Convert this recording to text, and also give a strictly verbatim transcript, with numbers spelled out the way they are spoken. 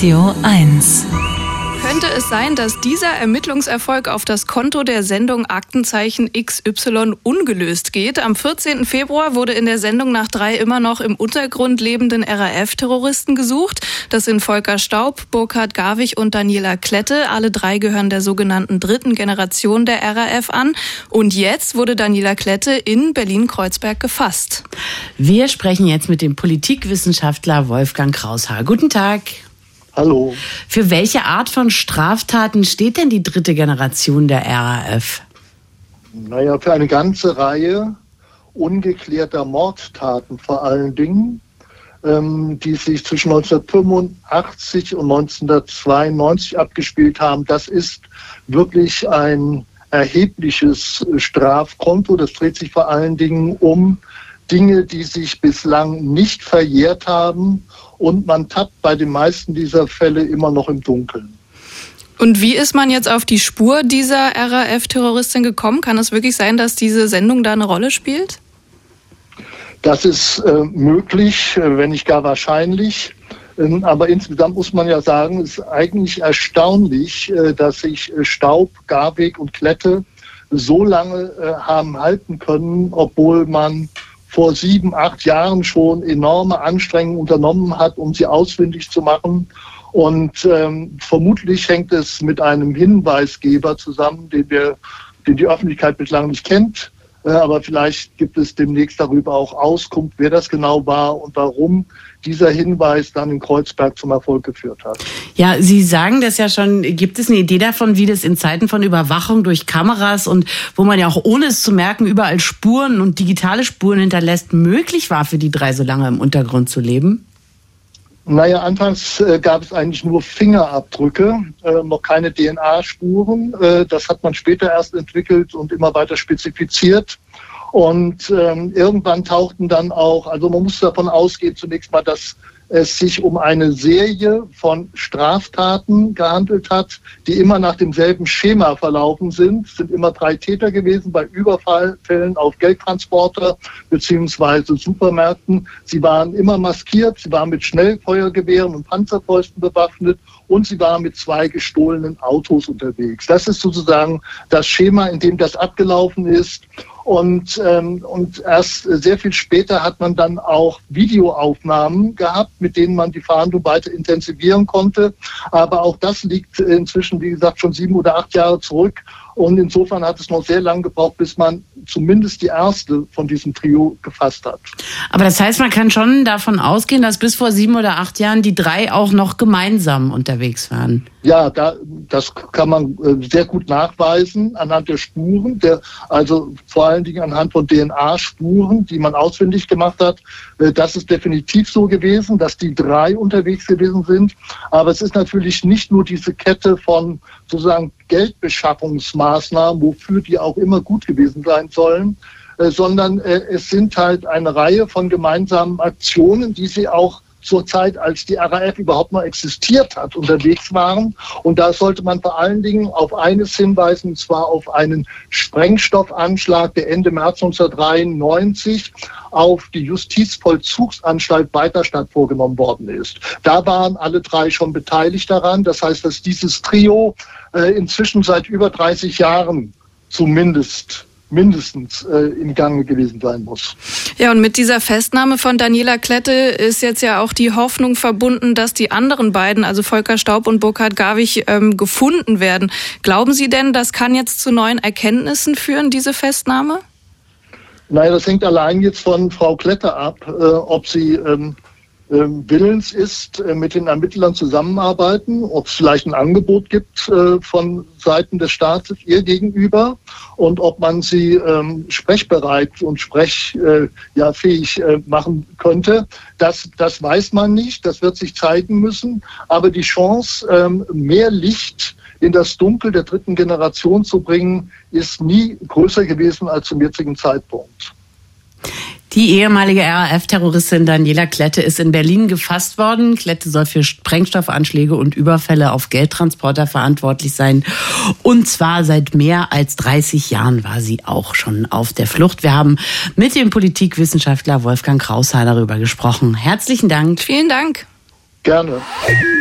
Radio eins. Könnte es sein, dass dieser Ermittlungserfolg auf das Konto der Sendung Aktenzeichen X Y ungelöst geht? Am vierzehnten Februar wurde in der Sendung nach drei immer noch im Untergrund lebenden R A F-Terroristen gesucht. Das sind Volker Staub, Burkhard Garwig und Daniela Klette. Alle drei gehören der sogenannten dritten Generation der R A F an. Und jetzt wurde Daniela Klette in Berlin-Kreuzberg gefasst. Wir sprechen jetzt mit dem Politikwissenschaftler Wolfgang Kraushaar. Guten Tag. Hallo. Für welche Art von Straftaten steht denn die dritte Generation der R A F? Naja, für eine ganze Reihe ungeklärter Mordtaten vor allen Dingen, ähm, die sich zwischen neunzehnhundertfünfundachtzig und neunzehnhundertzweiundneunzig abgespielt haben. Das ist wirklich ein erhebliches Strafkonto. Das dreht sich vor allen Dingen um Dinge, die sich bislang nicht verjährt haben. Und man tappt bei den meisten dieser Fälle immer noch im Dunkeln. Und wie ist man jetzt auf die Spur dieser R A F-Terroristin gekommen? Kann es wirklich sein, dass diese Sendung da eine Rolle spielt? Das ist äh, möglich, wenn nicht gar wahrscheinlich. Ähm, aber insgesamt muss man ja sagen, es ist eigentlich erstaunlich, äh, dass sich äh, Staub, Garwig und Klette so lange äh, haben halten können, obwohl man vor sieben, acht Jahren schon enorme Anstrengungen unternommen hat, um sie ausfindig zu machen. Und ähm, vermutlich hängt es mit einem Hinweisgeber zusammen, den, wir, den die Öffentlichkeit bislang nicht kennt. Äh, aber vielleicht gibt es demnächst darüber auch Auskunft, wer das genau war und warum dieser Hinweis dann in Kreuzberg zum Erfolg geführt hat. Ja, Sie sagen das ja schon. Gibt es eine Idee davon, wie das in Zeiten von Überwachung durch Kameras und wo man ja auch ohne es zu merken überall Spuren und digitale Spuren hinterlässt, möglich war für die drei so lange im Untergrund zu leben? Naja, anfangs äh, gab es eigentlich nur Fingerabdrücke, äh, noch keine D N A-Spuren. Äh, das hat man später erst entwickelt und immer weiter spezifiziert. Und ähm, irgendwann tauchten dann auch, also man muss davon ausgehen zunächst mal, dass es sich um eine Serie von Straftaten gehandelt hat, die immer nach demselben Schema verlaufen sind. Es sind immer drei Täter gewesen bei Überfallfällen auf Geldtransporter beziehungsweise Supermärkten. Sie waren immer maskiert, sie waren mit Schnellfeuergewehren und Panzerfäusten bewaffnet und sie waren mit zwei gestohlenen Autos unterwegs. Das ist sozusagen das Schema, in dem das abgelaufen ist. Und, ähm, und erst sehr viel später hat man dann auch Videoaufnahmen gehabt, mit denen man die Fahndung weiter intensivieren konnte. Aber auch das liegt inzwischen, wie gesagt, schon sieben oder acht Jahre zurück. Und insofern hat es noch sehr lange gebraucht, bis man zumindest die erste von diesem Trio gefasst hat. Aber das heißt, man kann schon davon ausgehen, dass bis vor sieben oder acht Jahren die drei auch noch gemeinsam unterwegs waren. Ja, da, das kann man sehr gut nachweisen anhand der Spuren, der, also vor allen Dingen anhand von D N A-Spuren, die man ausfindig gemacht hat. Das ist definitiv so gewesen, dass die drei unterwegs gewesen sind. Aber es ist natürlich nicht nur diese Kette von sozusagen Geldbeschaffungsmaßnahmen, wofür die auch immer gut gewesen sein sollen, äh, sondern äh, es sind halt eine Reihe von gemeinsamen Aktionen, die sie auch zur Zeit, als die R A F überhaupt noch existiert hat, unterwegs waren. Und da sollte man vor allen Dingen auf eines hinweisen, und zwar auf einen Sprengstoffanschlag, der Ende März neunzehnhundertdreiundneunzig auf die Justizvollzugsanstalt Weiterstadt vorgenommen worden ist. Da waren alle drei schon beteiligt daran. Das heißt, dass dieses Trio äh, inzwischen seit über dreißig Jahren zumindest mindestens äh, im Gange gewesen sein muss. Ja, und mit dieser Festnahme von Daniela Klette ist jetzt ja auch die Hoffnung verbunden, dass die anderen beiden, also Volker Staub und Burkhard Garwig, ähm, gefunden werden. Glauben Sie denn, das kann jetzt zu neuen Erkenntnissen führen, diese Festnahme? Naja, das hängt allein jetzt von Frau Klette ab, äh, ob sie ähm, äh, willens ist, äh, mit den Ermittlern zusammenarbeiten, ob es vielleicht ein Angebot gibt äh, von Seiten des Staates ihr gegenüber und ob man sie ähm, sprechbereit und sprechfähig äh, ja, äh, machen könnte. Das, das weiß man nicht, das wird sich zeigen müssen. Aber die Chance, ähm, mehr Licht in das Dunkel der dritten Generation zu bringen, ist nie größer gewesen als zum jetzigen Zeitpunkt. Die ehemalige R A F-Terroristin Daniela Klette ist in Berlin gefasst worden. Klette soll für Sprengstoffanschläge und Überfälle auf Geldtransporter verantwortlich sein. Und zwar seit mehr als dreißig Jahren war sie auch schon auf der Flucht. Wir haben mit dem Politikwissenschaftler Wolfgang Kraushaar darüber gesprochen. Herzlichen Dank. Vielen Dank. Gerne.